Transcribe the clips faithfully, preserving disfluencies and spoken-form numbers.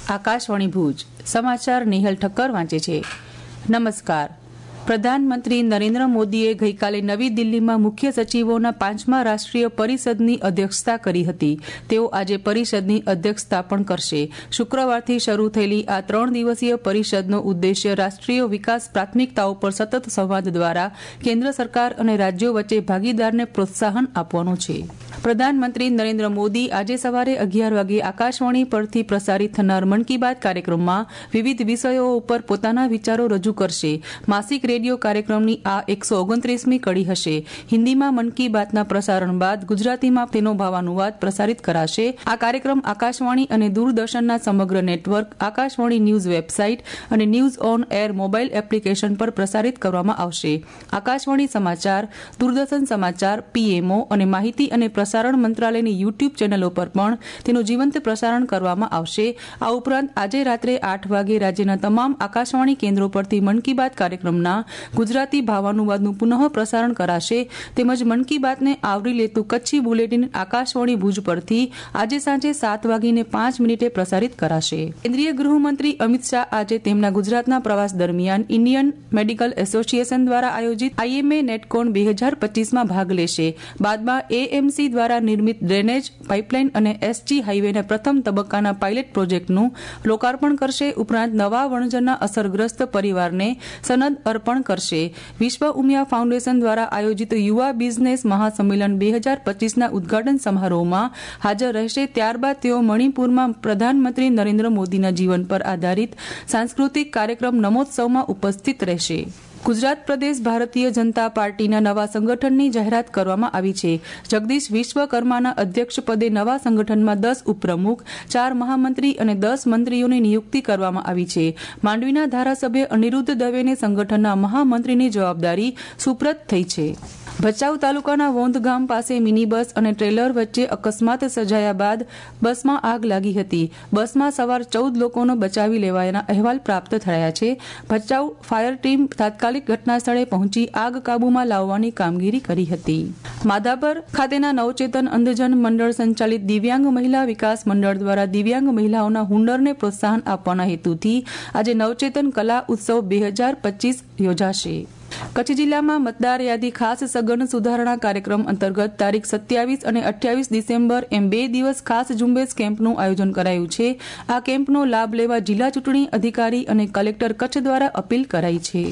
આકાશવાણી ભુજ સમાચાર નિહલ ઠક્કર વાંચે છે. નમસ્કાર. પ્રધાનમંત્રી નરેન્દ્ર મોદીએ ગઈકાલે નવી દિલ્હીમાં મુખ્ય સચિવોના પાંચમા રાષ્ટ્રીય પરિષદની અધ્યક્ષતા કરી હતી. તેઓ આજે પરિષદની અધ્યક્ષતા પણ કરશે. શુક્રવારથી શરૂ થયેલી આ ત્રણ દિવસીય પરિષદનો ઉદ્દેશ્ય રાષ્ટ્રીય વિકાસ પ્રાથમિકતાઓ પર સતત સંવાદ દ્વારા કેન્દ્ર સરકાર અને રાજ્યો વચ્ચે ભાગીદારને પ્રોત્સાહન આપવાનો છે. પ્રધાનમંત્રી નરેન્દ્ર મોદી આજે સવારે અગિયાર વાગે આકાશવાણી પરથી પ્રસારિત થનાર મન કી બાત કાર્યક્રમમાં વિવિધ વિષયો ઉપર પોતાના વિચારો રજૂ કરશે. માસિક રેડિયો કાર્યક્રમની આ એકસો ઓગણત્રીસમી કડી હશે. હિન્દીમાં મન કી બાતના પ્રસારણ બાદ ગુજરાતીમાં તેનો ભાવાનુવાદ પ્રસારિત કરાશે. આ કાર્યક્રમ આકાશવાણી અને દૂરદર્શનના સમગ્ર નેટવર્ક, આકાશવાણી ન્યૂઝ વેબસાઇટ અને news on air mobile application પર પ્રસારિત કરવામાં આવશે. આકાશવાણી સમાચાર, દૂરદર્શન સમાચાર, પીએમઓ અને માહિતી અને પ્રસારણ મંત્રાલયની યુટ્યુબ ચેનલો પર પણ તેનું જીવંત પ્રસારણ કરવામાં આવશે. આ ઉપરાંત આજે રાત્રે આઠ વાગે રાજ્યના તમામ આકાશવાણી કેન્દ્રો પરથી મન કી બાત કાર્યક્રમના ગુજરાતી ભાવાનુવાદનું પુનઃ પ્રસારણ કરાશે. તેમજ મન કી બાતને આવરી લેતું કચ્છી બુલેટિન આકાશવાણી ભુજ પરથી આજે સાંજે સાત વાગીને પાંચ મિનિટે પ્રસારિત કરાશે. કેન્દ્રીય ગૃહમંત્રી અમિત શાહ આજે તેમના ગુજરાતના પ્રવાસ દરમિયાન ઇન્ડિયન મેડિકલ એસોસિએશન દ્વારા આયોજિત આઈએમએ નેટકોન બે હજાર પચીસમાં ભાગ લેશે. બાદમાં એએમસી દ્વારા નિર્મિત ડ્રેનેજ પાઇપલાઇન અને એસજી હાઈવેના પ્રથમ તબક્કાના પાયલટ પ્રોજેક્ટનું લોકાર્પણ કરશે. ઉપરાંત નવા વણજરના અસરગ્રસ્ત પરિવારને સનદ અર્પણ કરશે. વિશ્વ ઉમિયા ફાઉન્ડેશન દ્વારા આયોજિત યુવા બિઝનેસ મહાસંમેલન બે હજાર પચીસના ઉદઘાટન સમારોહમાં હાજર રહેશે. ત્યારબાદ તેઓ મણિપુરમાં પ્રધાનમંત્રી નરેન્દ્ર મોદીના જીવન પર આધારિત સાંસ્કૃતિક કાર્યક્રમ નમોત્સવમાં ઉપસ્થિત રહેશે. ગુજરાત પ્રદેશ ભારતીય જનતા પાર્ટીના નવા સંગઠનની જાહેરાત કરવામાં આવી છે. જગદીશ વિશ્વકર્માના અધ્યક્ષપદે નવા સંગઠનમાં દસ ઉપપ્રમુખ, ચાર મહામંત્રી અને દસ મંત્રીઓની નિયુક્તિ કરવામાં આવી છે. માંડવીના ધારાસભ્ય અનિરુદ્ધ દવેને સંગઠનના મહામંત્રીની જવાબદારી સુપ્રત થઈ છે. ભચાઉ તાલુકાના વોંધ ગામ પાસે મિની બસ અને ટ્રેલર વચ્ચે અકસ્માત સર્જાયા બાદ બસમાં આગ લાગી હતી. બસમાં સવાર ચૌદ લોકોનો બચાવી લેવાયાના અહેવાલ પ્રાપ્ત થયા છે. ભચાઉ ફાયર ટીમ તાત્કાલિક ઘટના સ્થળે પહોંચી આગ કાબૂમાં લાવવાની કામગીરી કરી હતી. માધાપર ખાતેના નવચેતન અંધજન મંડળ સંચાલિત દિવ્યાંગ મહિલા વિકાસ મંડળ દ્વારા દિવ્યાંગ મહિલાઓના હુનરને પ્રોત્સાહન આપવાના હેતુથી આજે નવચેતન કલા ઉત્સવ બે હજાર પચીસ યોજાશે. કચ્છ જિલ્લામાં મતદાર યાદી ખાસ સઘન સુધારણા કાર્યક્રમ અંતર્ગત તારીખ સત્યાવીસ અને અઠ્યાવીસ ડિસેમ્બર એમ બે દિવસ ખાસ ઝુંબેશ કેમ્પનું આયોજન કરાયું છે. આ કેમ્પનો લાભ લેવા જિલ્લા ચૂંટણી અધિકારી અને કલેક્ટર કચ્છ દ્વારા અપીલ કરાઈ છે.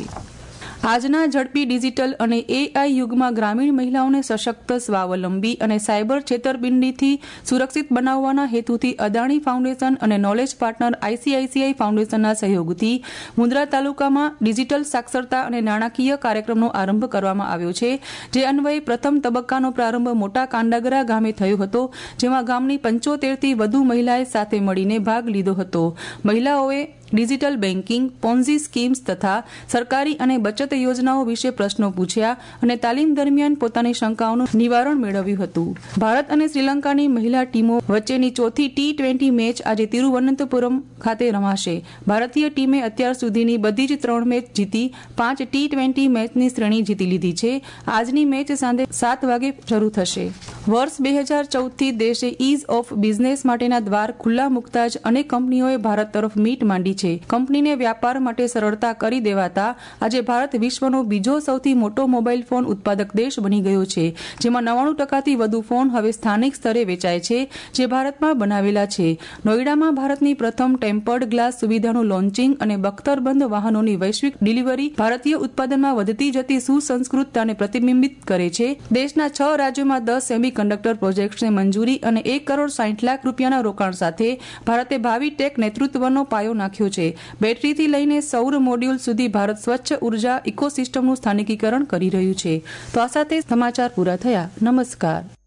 આજના ઝડપી ડિજિટલ અને એઆઈ યુગમાં ગ્રામીણ મહિલાઓને સશક્ત, સ્વાવલંબી અને સાયબર છેતરપિંડીથી સુરક્ષિત બનાવવાના હેતુથી અદાણી ફાઉન્ડેશન અને નોલેજ પાર્ટનર આઈસીઆઈસીઆઈ ફાઉન્ડેશનના સહયોગથી મુન્દ્રા તાલુકામાં ડિજિટલ સાક્ષરતા અને નાણાકીય કાર્યક્રમનો આરંભ કરવામાં આવ્યો છે. જે અન્વયે પ્રથમ તબક્કાનો પ્રારંભ મોટા કાંડાગરા ગામે થયો હતો, જેમાં ગામની પંચોતેરથી વધુ મહિલાએ સાથે મળીને ભાગ લીધો હતો. મહિલાઓએ ડિજિટલ બેન્કિંગ, પોન્ઝી સ્કીમ્સ તથા સરકારી અને બચત યોજનાઓ વિશે પ્રશ્નો પૂછ્યા અને તાલીમ દરમિયાન પોતાની શંકાઓનું નિવારણ મેળવ્યું હતું. ભારત અને શ્રીલંકાની મહિલા ટીમો વચ્ચેની ચોથી ટી ટ્વેન્ટી મેચ આજે તિરુવનંતપુરમ ખાતે રમાશે. ભારતીય ટીમે અત્યાર સુધીની બધી જ ત્રણ મેચ જીતી પાંચ ટી ટ્વેન્ટી મેચની શ્રેણી જીતી લીધી છે. આજની મેચ સાંજે સાત વાગે શરૂ થશે. વર્ષ બે હજાર ચૌદથી દેશે ઇઝ ઓફ બિઝનેસ માટેના દ્વાર ખુલ્લા મૂકતા જ અનેક કંપનીઓએ ભારત તરફ મીટ માંડી છે. કંપનીને વ્યાપાર માટે સરળતા કરી દેવાતા આજે ભારત વિશ્વનો બીજો સૌથી મોટો મોબાઈલ ફોન ઉત્પાદક દેશ બની ગયો છે. જેમાં નવ્વાણું ટકાથી વધુ ફોન હવે સ્થાનિક સ્તરે વેચાય છે, જે ભારતમાં બનાવેલા છે. નોઈડામાં ભારતની પ્રથમ ટેમ્પર્ડ ગ્લાસ સુવિધાનું લોન્ચિંગ અને બખ્તરબંધ વાહનોની વૈશ્વિક ડિલિવરી ભારતીય ઉત્પાદનમાં વધતી જતી સુસંસ્કૃતતાને પ્રતિબિંબિત કરે છે. દેશના છ રાજ્યોમાં દસ સેમી કંડક્ટર પ્રોજેક્ટ્સને મંજૂરી અને એક કરોડ સાઠ લાખ રૂપિયાના રોકાણ સાથે ભારતે ભાવિ ટેક નેતૃત્વનો પાયો નાખ્યો છે. બેટરીથી લઈને સૌર મોડ્યુલ સુધી ભારત સ્વચ્છ ઉર્જા ઇકોસિસ્ટમનું સ્થાનિકીકરણ કરી રહ્યું છે. તો આ સાથે સમાચાર પૂરા થયા. નમસ્કાર.